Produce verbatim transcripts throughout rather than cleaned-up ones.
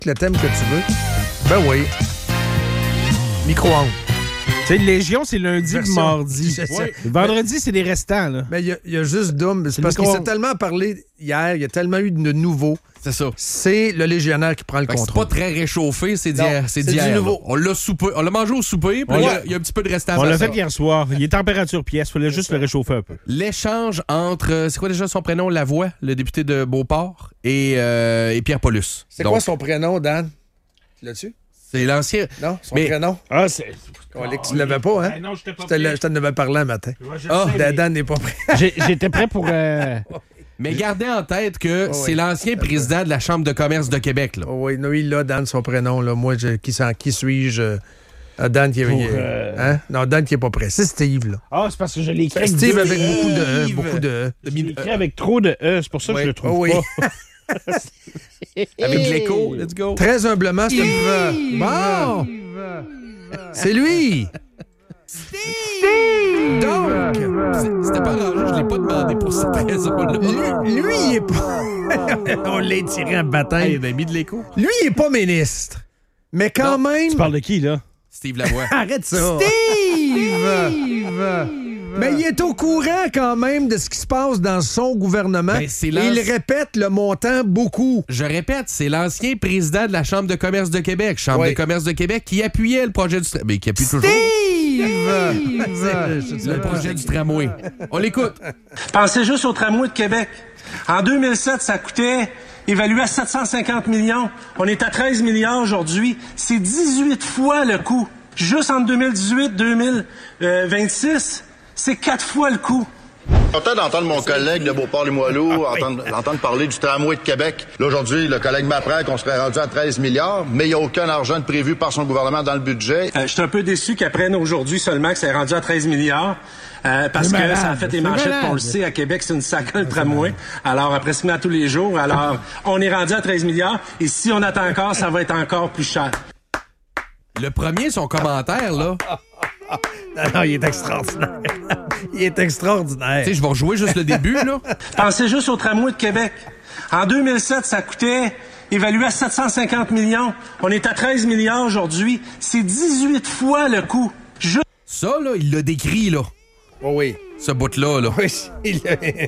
le thème que tu veux. Ben oui. Micro-ondes. Tu sais, Légion, c'est lundi et mardi. C'est ça. Ouais. Vendredi, c'est les restants, là. Mais il y, y a juste Doom. C'est C'est parce le qu'il micro- s'est tellement parlé hier, il y a tellement eu de nouveaux. C'est ça. C'est le légionnaire qui prend le Fait que c'est contrôle. pas très réchauffé, c'est Non, d'hier. C'est c'est d'hier. du là. nouveau. On l'a soupé, on l'a mangé au souper, puis là, il y a- il y, a un petit peu de restant. On après l'a ça. fait hier soir. Il est température pièce. Il fallait juste le réchauffer un peu. L'échange entre, euh, c'est quoi déjà son prénom, Lavoie, le député de Beauport, et, euh, et Pierre Paulus. C'est Donc, quoi son prénom, Dan? L'as-tu? C'est l'ancien. Non, son Mais- prénom. Ah, c'est. On l'a- tu l'avais pas, hein? Ben non, j'étais pas Je te, prêt. je t'en avais parlé un matin. Ouais, je Ah, sais, Dan mais Dan n'est pas prêt. j'ai- J'étais prêt pour. euh, Mais gardez en tête que Oh, c'est oui. l'ancien président de la Chambre de commerce de Québec. Là. Oh oui, non, il a Dan, son prénom. Là. Moi, je, qui, s'en- qui suis-je? Euh, Dan qui est. Pour, il est- euh, Hein? Non, Dan qui est pas prêt. C'est Steve, là. Ah, c'est parce que je l'ai écrit avec Steve deux avec E. beaucoup de E. Steve. Beaucoup de E. Je l'ai écrit avec trop de E. C'est pour ça que Oui. je le trouve Oh oui. pas. Avec l'écho, let's go. Très humblement, c'est une... Bon! C'est lui! Donc, C'était pas arrangé, je l'ai pas demandé pour cette raison-là. lui, lui, il est pas... On l'a tiré en Hey, bataille. il a mis de l'écho. Lui, il est pas ministre. Mais quand même... Tu parles de qui, là? Steve Lavoie. Arrête ça! Steve! Mais il est au courant quand même de ce qui se passe dans son gouvernement. Ben, c'est Et l'anci- il répète le montant beaucoup. Je répète, c'est l'ancien président de la Chambre de commerce de Québec, Chambre Oui. de commerce de Québec, qui appuyait le projet du tramway. Mais qui appuie toujours Steve! le projet du tramway. On l'écoute. Pensez juste au tramway de Québec. En deux mille sept, ça coûtait évalué à sept cent cinquante millions. On est à treize milliards aujourd'hui. C'est dix-huit fois le coût. Juste entre deux mille dix-huit et deux mille vingt-six, c'est quatre fois le coût. Content d'entendre mon collègue de Beauport-Limoilou entendre, entendre parler du tramway de Québec. Là, aujourd'hui, le collègue m'apprend qu'on serait rendu à treize milliards, mais il n'y a aucun argent de prévu par son gouvernement dans le budget. Euh, je suis un peu déçu qu'ils apprennent aujourd'hui seulement que c'est rendu à treize milliards. euh, parce C'est que malade, ça a fait des c'est manchettes, malade. on le sait, à Québec, c'est une saga le tramway. Alors, pratiquement tous les jours. Alors, on est rendu à treize milliards. Et si on attend encore, ça va être encore plus cher. Le premier, son commentaire, là. Non, non, il est extraordinaire. Il est extraordinaire. Tu sais, je vais rejouer juste le début, là. Pensez juste au tramway de Québec. En deux mille sept, ça coûtait évalué à sept cent cinquante millions. On est à treize milliards aujourd'hui. C'est dix-huit fois le coût. Juste Ça, là, il l'a décrit, là. Oh oui. Ce bout-là, là. Oui, il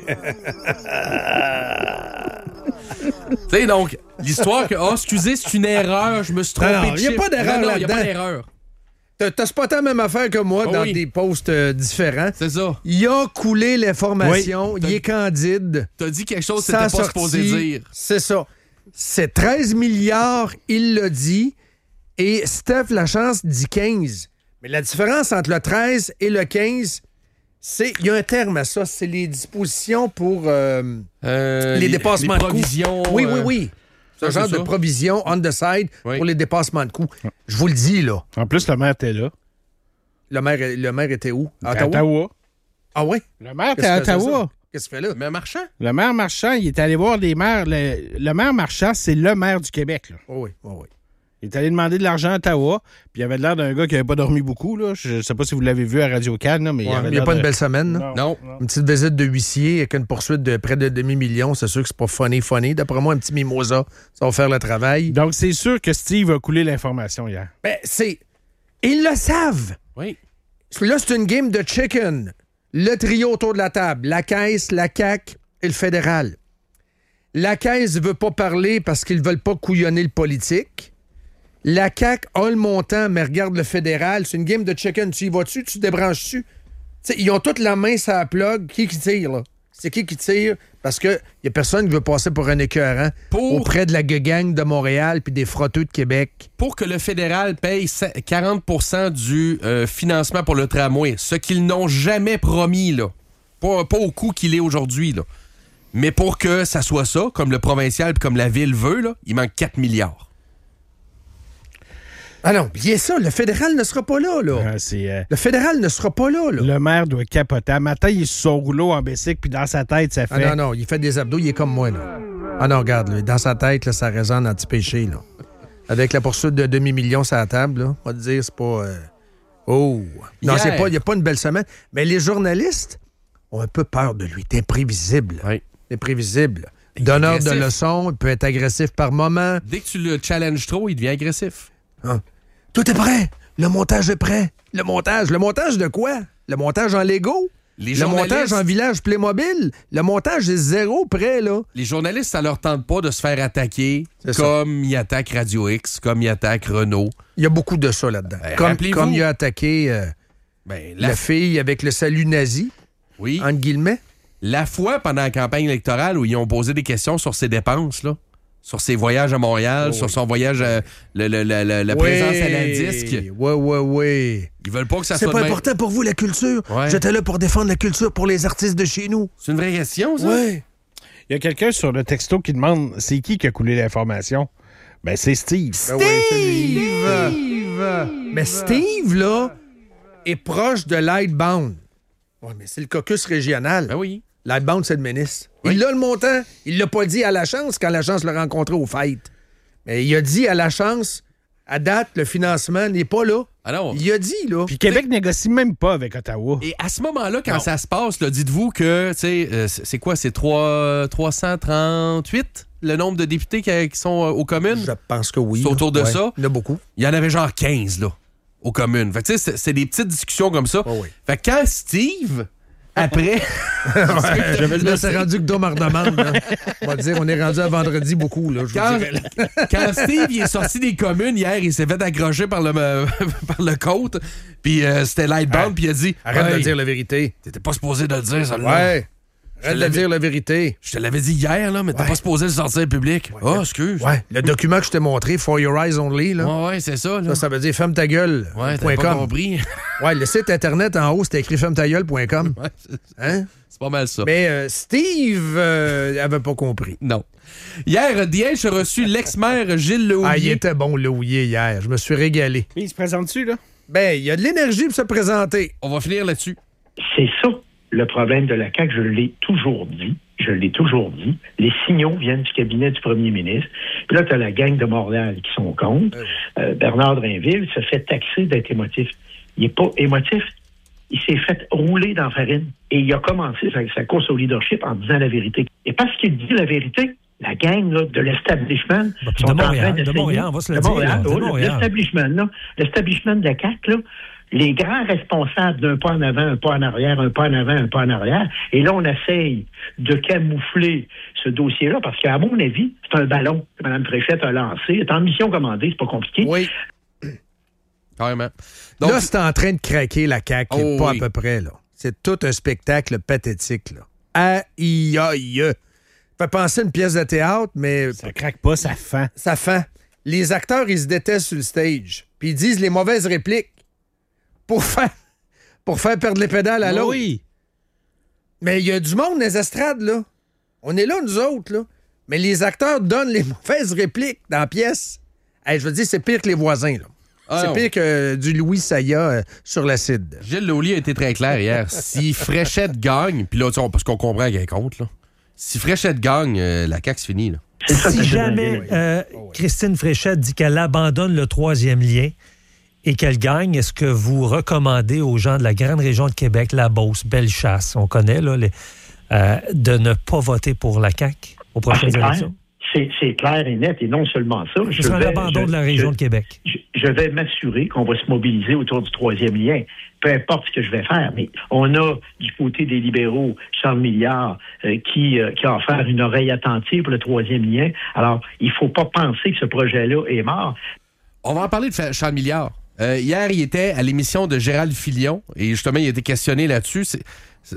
Tu sais, donc, l'histoire que, oh, excusez, c'est une erreur, je me suis trompé Non, non, de y a chiffre. pas d'erreur Non, non, y a pas là-dedans. d'erreur. T'as, t'as spoté la même affaire que moi Oh dans oui. des posts euh, différents. C'est ça. Il a coulé l'information, Oui. il est candide. T'as dit quelque chose que Ça t'étais a pas supposé sorti. dire. C'est ça. C'est treize milliards, il l'a dit. Et Steph Lachance dit quinze. Mais la différence entre le treize et le quinze, c'est. Il y a un terme à ça. C'est les dispositions pour euh, Euh, les, dépassements les de coûts. provisions. Oui, oui, euh, oui. C'est un ça, genre c'est de ça. provision on the side Oui. pour les dépassements de coûts. Je vous le dis, là. En plus, le maire était là. Le maire, le maire était où? À À Ottawa? Ottawa. Ah oui? Le maire était Qu'est-ce à que faisait Ottawa. ça? Qu'est-ce qu'il fait là? Mais un marchand? Le maire Marchand, il est allé voir les maires. Le, le maire Marchand, c'est le maire du Québec, là. Oh oui, oh oui. Il est allé demander de l'argent à Ottawa, puis il avait l'air d'un gars qui n'avait pas dormi beaucoup, là. Je sais pas si vous l'avez vu à Radio-Can, là, mais il Ouais, avait il n'y a l'air pas de- une belle semaine, là. Non. Non. Une petite visite de huissier avec une poursuite de près de demi-million. C'est sûr que c'est pas funny, funny. D'après moi, un petit mimosa, ça va faire le travail. Donc, c'est sûr que Steve a coulé l'information hier. Ben, c'est... Ils le savent. Oui. Là, c'est une game de chicken. Le trio autour de la table. La Caisse, la C A Q et le fédéral. La Caisse ne veut pas parler parce qu'ils ne veulent pas couillonner le politique. La C A Q a le montant, mais regarde le fédéral. C'est une game de chicken. Tu y vas-tu? Tu débranches-tu? T'sais, ils ont toute la main sur la plug. Qui qui tire, là? C'est qui qui tire? Parce qu'il n'y a personne qui veut passer pour un écœurant Pour- auprès de la gang de Montréal puis des frotteux de Québec. Pour que le fédéral paye quarante pour cent du euh, financement pour le tramway, ce qu'ils n'ont jamais promis, là. Pas, pas au coût qu'il est aujourd'hui, là. Mais pour que ça soit ça, comme le provincial et comme la ville veut, là, il manque quatre milliards. Ah non, bien ça, le fédéral ne sera pas là, là. Ah, c'est, euh, Le fédéral ne sera pas là, là. le maire doit capoter. Un matin, il est sur son rouleau en bicycle, puis dans sa tête, ça Ah fait... non, non, il fait des abdos, il est comme moi, là. Ah non, regarde, là, dans sa tête, là, ça résonne anti-péché, là. Avec la poursuite de demi-million sur la table, là, on va te dire, c'est pas... euh, Oh! Non, Hier. c'est pas, il n'y a pas une belle semaine. Mais les journalistes ont un peu peur de lui. T'es imprévisible. Oui. T'es imprévisible. Donneur de agressif. leçons, il peut être agressif par moment. Dès que tu le challenges trop, il devient agressif. Ah. Tout est prêt. Le montage est prêt. Le montage. Le montage de quoi? Le montage en Lego? Les le journalistes- montage en village Playmobil? Le montage est zéro prêt, là. Les journalistes, ça leur tente pas de se faire attaquer C'est ça. comme ils attaquent Radio X, comme ils attaquent Renault. Il y a beaucoup de ça là-dedans. Ben, comme, rappelez-vous- comme il a attaqué euh, Ben, la... la, fille avec le salut nazi, oui. entre guillemets. La fois pendant la campagne électorale où ils ont posé des questions sur ses dépenses, là, sur ses voyages à Montréal, Oh sur oui. son voyage, à, le, le- le- le- la Oui. présence à la disque. Oui, oui, oui. Ils veulent pas que ça C'est soit pas de même. important pour vous, la culture. Ouais. J'étais là pour défendre la culture pour les artistes de chez nous. C'est une vraie question, ça? Oui. Il y a quelqu'un sur le texto qui demande c'est qui qui a coulé l'information? Ben, c'est Steve. Ben oui, c'est lui. Mais Steve, là, est proche de Lightbound. Oui, mais c'est le caucus régional. Ben oui. Lightbound, c'est le ministre. Oui. Il a le montant. Il l'a pas dit à la chance quand la chance l'a rencontré au fêtes. Mais il a dit à la chance, à date, le financement n'est pas là. Alors, Il a dit, là. Puis Québec négocie même pas avec Ottawa. et à ce moment-là, quand ça se passe, là, dites-vous que, tu sais, euh, c'est c'est quoi, c'est trois- trois cent trente-huit le nombre de députés qui, qui sont euh, aux communes? Je pense que oui. C'est autour de Ouais. ça? Il y en a beaucoup. Il y en avait genre quinze, là, aux communes. Fait que, tu sais, c'est- c'est des petites discussions comme ça. Oh oui. Fait que quand Steve, après... Là, c'est rendu que Dom en redemande. là. On va dire, on est rendu à vendredi beaucoup, là, je vous Quand, dirais. là. quand Steve il est sorti des communes hier, il s'est fait accrocher par le, par le côte, puis euh, c'était Lightbound, puis il a dit Arrête Hey, de dire la vérité. T'étais pas supposé de le dire, ça là. Ouais. Arrête de l'avais- dire la vérité. Je te l'avais dit hier, là, mais t'es Ouais. pas supposé le sortir public. Oh, excuse. Ouais. Le document que je t'ai montré, For Your Eyes Only, là. Ouais, ouais, c'est ça, là. Ça, ça veut dire ferme ta gueule. Ouais, point t'as pas com. compris. Ouais, le site internet en haut, c'était écrit ferme ta gueule point com. Ouais, c'est- Hein? c'est pas mal ça. Mais euh, Steve euh, avait pas compris. Non. Hier, D H a reçu l'ex-maire Gilles Lehouillier. Ah, il était bon, le houillé, hier. Je me suis régalé. Mais il se présente dessus, là? Ben, il y a de l'énergie pour se présenter. On va finir là-dessus. C'est ça le problème de la C A Q, je l'ai toujours dit. Je l'ai toujours dit. Les signaux viennent du cabinet du premier ministre. Puis là, tu as la gang de Montréal qui sont contre. Euh, Bernard Drainville se fait taxer d'être émotif. Il n'est pas émotif. Il s'est fait rouler dans la farine. Et il a commencé sa, sa course au leadership en disant la vérité. Et parce qu'il dit la vérité, la gang là, de l'establishment puis de Montréal, de Montréal, on va se le de dire, Montréal, là, de oh, le- Montréal. l'establishment, là, l'establishment de la C A Q, là, les grands responsables d'un pas en avant, un pas en arrière, un pas en avant, un pas en arrière. Et là, on essaye de camoufler ce dossier-là parce qu'à mon avis, c'est un ballon que Mme Fréchette a lancé. C'est en mission commandée, c'est pas compliqué. Oui. Carrément. Donc, là, c'est en train de craquer la C A Q. Oh, pas oui. à peu près, là. C'est tout un spectacle pathétique, là. Aïe, aïe. Fait penser à une pièce de théâtre, mais Ça craque pas, ça fend. ça fait. Les acteurs, ils se détestent sur le stage. Puis ils disent les mauvaises répliques pour faire, pour faire perdre les pédales à l'autre. Oui. Mais il y a du monde dans les estrades, là. On est là, nous autres, là. Mais les acteurs donnent les mauvaises répliques dans la pièce. Hey, je veux dire, c'est pire que les voisins, là. Ah c'est non. pire que du Louis Saya euh, sur l'acide. Gilles Lehouillier a été très clair hier. Si Fréchette gagne, puis là, tu sais, on- parce qu'on comprend qu'elle compte, là. Si Fréchette gagne, euh, la C A Q, c'est fini, là. C'est ça que Si je jamais dis. euh, Christine Fréchette dit qu'elle abandonne le troisième lien et qu'elle gagne, est-ce que vous recommandez aux gens de la grande région de Québec, la Beauce, Bellechasse, on connaît, là, les, euh, de ne pas voter pour la C A Q aux Ah, prochaines c'est clair. élections? C'est, c'est clair et net. Et non seulement ça. Ce je sera un vais- abandon je- de la région je- de Québec. je, je vais m'assurer qu'on va se mobiliser autour du troisième lien, peu importe ce que je vais faire. Mais on a du côté des libéraux Charles Milliard euh, qui, euh, qui a offert une oreille attentive pour le troisième lien. Alors, il ne faut pas penser que ce projet-là est mort. On va en parler de Fa- Charles Milliard. Euh, hier, il était à l'émission de Gérald Filion et justement, il a été questionné là-dessus. C'est, c'est-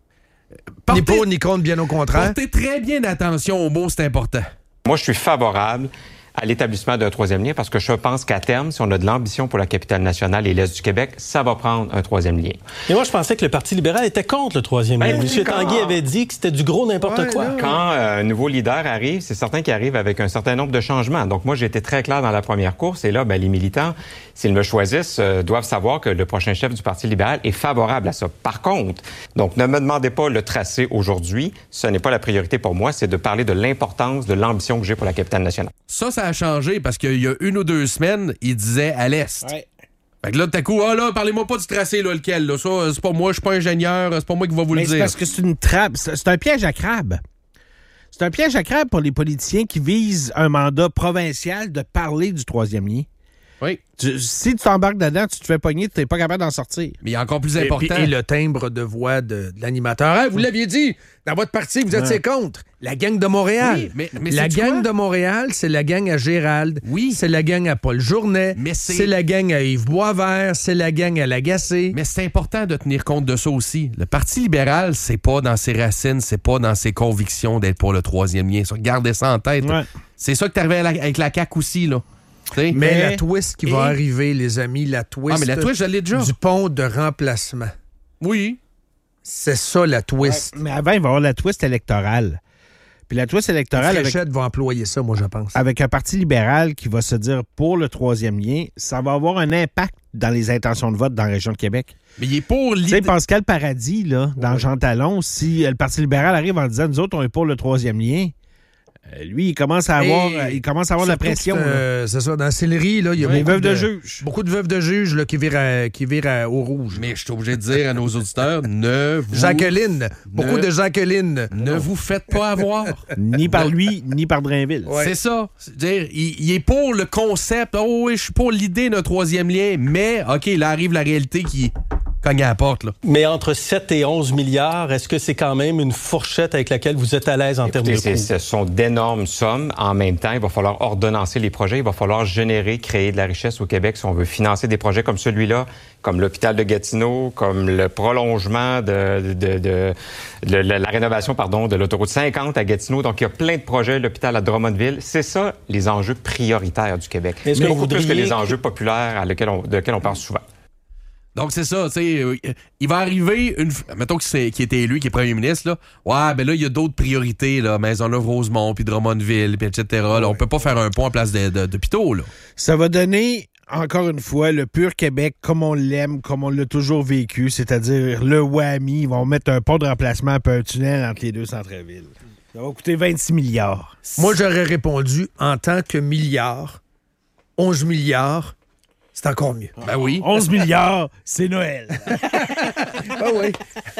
Ni Portez, pour ni contre, bien au contraire. portez très bien attention aux mots, c'est important. Moi, je suis favorable à l'établissement d'un troisième lien parce que je pense qu'à terme, si on a de l'ambition pour la capitale nationale et l'Est du Québec, ça va prendre un troisième lien. Et moi, je pensais que le Parti libéral était contre le troisième lien. Ben, M. d'accord. Tanguy avait dit que c'était du gros n'importe Ouais, quoi. là. Quand euh, un nouveau leader arrive, c'est certain qu'il arrive avec un certain nombre de changements. Donc moi, j'ai été très clair dans la première course. Et là, ben, les militants, s'ils me choisissent, euh, doivent savoir que le prochain chef du Parti libéral est favorable à ça. Par contre, donc ne me demandez pas le tracé aujourd'hui. Ce n'est pas la priorité pour moi. C'est de parler de l'importance de l'ambition que j'ai pour la capitale nationale. Ça, ça a changé parce qu'il y a une ou deux semaines, il disait à l'Est. Ouais. Fait que là, tout à coup, ah là, parlez-moi pas du tracé, là, lequel, là. Ça, euh, c'est pas moi, je suis pas ingénieur, c'est pas moi qui va vous Mais le c'est dire. parce que c'est une trappe. C'est c'est un piège à crabe. C'est un piège à crabe pour les politiciens qui visent un mandat provincial de parler du troisième lien. Oui. Tu, si tu t'embarques dedans, tu te fais pogner, tu n'es pas capable d'en sortir. Mais il y a encore plus Et, important. puis- et le timbre de voix de, de l'animateur. Hein, vous l'aviez dit, dans votre parti, vous étiez Ouais. contre. La gang de Montréal. Oui, mais- mais la sais-tu gang quoi? de Montréal, c'est la gang à Gérald. Oui. C'est la gang à Paul Journet. Mais c'est- c'est la gang à Yves Boisvert. C'est la gang à Lagacé. Mais c'est important de tenir compte de ça aussi. Le Parti libéral, c'est pas dans ses racines, c'est pas dans ses convictions d'être pour le troisième lien. Ça, gardez ça en tête. Ouais. C'est ça que t'es arrivé à la- avec la C A Q aussi, là. T'sais? Mais, Mais- la twist qui Et- va arriver, les amis, la twist, Ah, mais la twist, je l'ai déjà. du pont de remplacement. Oui. C'est ça, la twist. Mais avant, il va y avoir la twist électorale. Puis la twist électorale avec, Fréchette va employer ça, moi, je pense. avec un parti libéral qui va se dire pour le troisième lien, ça va avoir un impact dans les intentions de vote dans la région de Québec. Mais il est pour Tu sais, l'idée. Pascal Paradis, là, dans Jean Talon, si euh, le Parti libéral arrive en disant nous autres, on est pour le troisième lien, euh, lui, il commence à avoir, Et euh, il commence à avoir de la surtout pression. que, là. euh, c'est ça, dans la Sillery, là, il y a Les beaucoup veuves de juges. Beaucoup de veuves de juges là, qui virent, à- qui virent à- au rouge. Mais je suis obligé de dire à nos auditeurs, ne vous, Jacqueline. Beaucoup Ne- de Jacqueline. ne vous faites pas avoir. Ni par lui, ni par Drainville. Ouais. C'est ça. C'est-à-dire, il, il est pour le concept. Oh oui, je suis pour l'idée d'un troisième lien, mais OK, là arrive la réalité qui cogne à la porte. Là. Mais entre sept et onze milliards, est-ce que c'est quand même une fourchette avec laquelle vous êtes à l'aise en termes de Écoutez, coûts? c'est- ce sont d'énormes sommes. En même temps, il va falloir ordonnancer les projets. Il va falloir générer, créer de la richesse au Québec si on veut financer des projets comme celui-là, comme l'hôpital de Gatineau, comme le prolongement de, de, de, de la, la rénovation pardon, de l'autoroute cinquante à Gatineau. Donc, il y a plein de projets, l'hôpital à Drummondville. C'est ça, les enjeux prioritaires du Québec. Est-ce que Beaucoup vous plus que voudriez les que- enjeux populaires à lesquels on, de lesquels on parle souvent. Donc, c'est ça, tu sais, euh, il va arriver, une, f- mettons qu'il s'est- qu'il était élu, qu'il est premier ministre, là. Ouais, ben là, il y a d'autres priorités, là, Maisonneuve-Rosemont, puis Drummondville, puis et cetera. Là, on peut pas faire un pont en place de, de, d'hôpitaux, là. Ça va donner, encore une fois, le pur Québec comme on l'aime, comme on l'a toujours vécu, c'est-à-dire le WAMI. Ils vont mettre un pont de remplacement et un tunnel entre les deux centres-villes. Ça va coûter vingt-six milliards. Moi, j'aurais répondu en tant que milliard, onze milliards, c'est encore mieux. Ben oui. onze milliards, c'est Noël. Ah oui.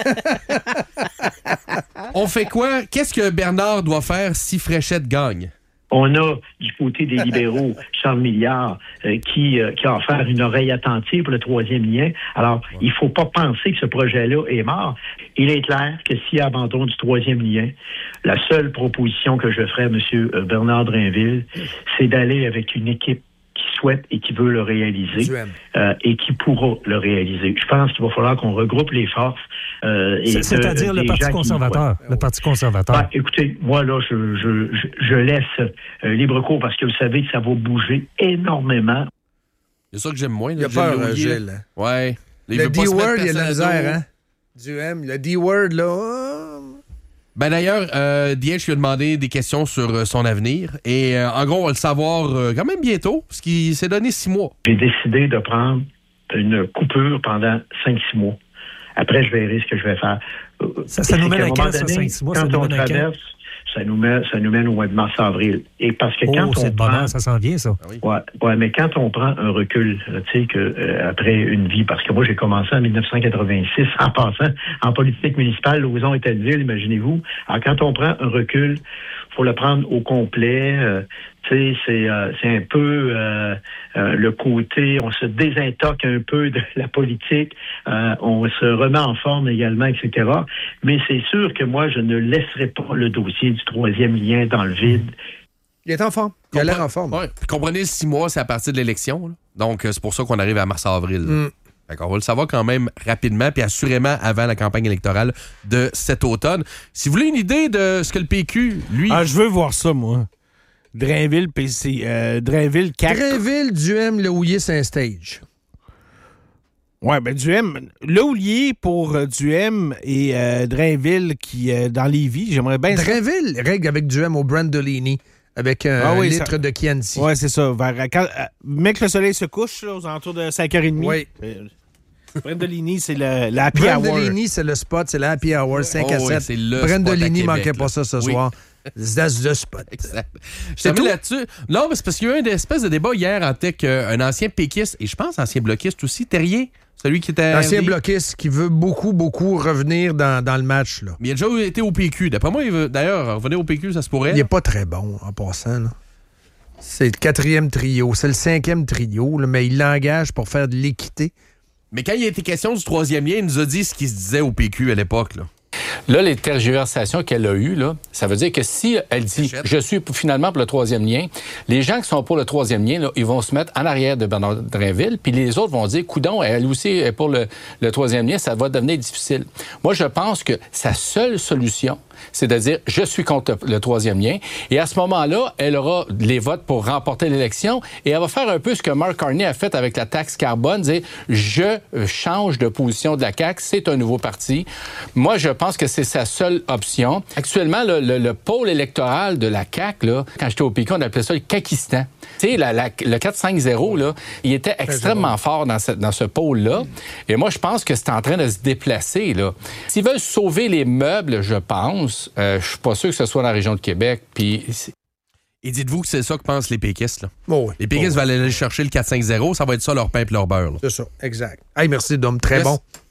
On fait quoi? Qu'est-ce que Bernard doit faire si Fréchette gagne? On a, du côté des libéraux, Charles Milliard, euh, qui, euh, qui a offert une oreille attentive pour le troisième lien. Alors, il faut pas penser que ce projet-là est mort. Il est clair que s'il y a abandon du troisième lien, la seule proposition que je ferai à M. Bernard Drainville, c'est d'aller avec une équipe qui souhaite et qui veut le réaliser Duhem. euh, et qui pourra le réaliser. Je pense qu'il va falloir qu'on regroupe les forces. Euh, et C'est- que C'est-à-dire le des Parti gens qui y conservateur. croient. Le Parti conservateur. Ah, écoutez, moi, là, je, je, je, je laisse euh, libre cours parce que vous savez que ça va bouger énormément. C'est ça que j'aime moins. Il là, a peur, Gilles euh, Louillet. Gilles. Ouais. Il Le veut pas se mettre D-word, il y a de la personne à misère, dos. hein? Du M. Le D-word, là. ah. Ben d'ailleurs, euh, Dièche lui a demandé des questions sur euh, son avenir. Et euh, en gros, on va le savoir euh, quand même bientôt, parce qu'il s'est donné six mois. J'ai décidé de prendre une coupure pendant cinq six mois. Après, je verrai ce que je vais faire. Euh, Ça- ça c'est nous mène qu'à à un quand, moment ça, donné, cinq six mois? Ça Quand nous on mène à quand? traverse, ça nous, mène, ça nous mène au mois de mars-avril. Et parce que quand Oh, on c'est de prend... bonheur, ça s'en vient, ça. Ouais, ouais, mais quand on prend un recul, euh, tu sais, que euh, après une vie, parce que moi j'ai commencé en dix-neuf cent quatre-vingt-six en passant en politique municipale, Lauson était de ville, imaginez-vous. Alors quand on prend un recul, faut le prendre au complet. Euh, tu sais, c'est euh, c'est un peu euh, euh, le côté, on se désintoque un peu de la politique, euh, on se remet en forme également, et cetera. Mais c'est sûr que moi je ne laisserai pas le dossier du troisième lien dans le vide. Il est en forme. Il a l'air en forme. Ouais. Puis comprenez, six mois, c'est à partir de l'élection. Là. Donc, euh, c'est pour ça qu'on arrive à mars-avril. là. Mm. Fait qu'on va le savoir quand même rapidement, puis assurément avant la campagne électorale de cet automne. Si vous voulez une idée de ce que le P Q, lui... Ah, je veux voir ça, moi. Drainville, P C, euh, Drainville, C A Q. Drainville, Duhem, Le Houlier, Saint-Stage. Ouais, ben Duhem, Le Houlier pour euh, Duhem et euh, Drainville qui euh, dans Lévis, j'aimerais bien ça. Drainville règle avec Duhem au Brandolini, avec un Ah oui, litre ça- de Chianti. Ouais, c'est ça. Vers, quand, euh, mec, le soleil se couche là, aux alentours de cinq heures trente. Oui. Euh, Brandolini, c'est le, la happy hour. Brandolini, c'est le spot, c'est la happy hour, cinq Oh à oui, sept. c'est le spot à Brandolini Québec, manquait là. pas ça ce Oui. soir. That's the spot. Exact. Je termine là-dessus. Non, mais c'est parce qu'il y a eu une espèce de débat hier entre un ancien péquiste et je pense ancien bloquiste aussi, Terrier, celui qui était... Ancien bloquiste qui veut beaucoup, beaucoup revenir dans, dans le match. Là. Mais il a déjà été au P Q. D'après moi, il veut, d'ailleurs, revenir au P Q, ça se pourrait. Il n'est pas très bon, en passant. Là. C'est le quatrième trio. C'est le cinquième trio, là, mais il l'engage pour faire de l'équité. Mais quand il a été question du troisième lien, il nous a dit ce qui se disait au P Q à l'époque, là. Là, les tergiversations qu'elle a eues, là, ça veut dire que si elle dit « je suis finalement pour le troisième lien », les gens qui sont pour le troisième lien, là, ils vont se mettre en arrière de Bernard Drinville, puis les autres vont dire « coudonc, elle aussi est pour le, le troisième lien, ça va devenir difficile ». Moi, je pense que sa seule solution, c'est de dire « je suis contre le troisième lien ». Et à ce moment-là, elle aura les votes pour remporter l'élection et elle va faire un peu ce que Mark Carney a fait avec la taxe carbone, dire « je change de position de la C A Q, c'est un nouveau parti ». Moi, je pense que c'est sa seule option. Actuellement, le, le, le pôle électoral de la C A Q, là, quand j'étais au P Q, on appelait ça le Kakistan. Tu sais, la, la, le quatre cinq zéro, là, il était extrêmement fort dans ce, dans ce pôle-là. Et moi, je pense que c'est en train de se déplacer, là. S'ils veulent sauver les meubles, je pense, euh, je suis pas sûr que ce soit dans la région de Québec. Puis... Et dites-vous que c'est ça que pensent les péquistes, là. Oh oui. Les péquistes oh vont aller chercher le quatre cinq zéro, ça va être ça leur pain et leur beurre, là. C'est ça, exact. Hey, merci, Dom. Très yes. bon.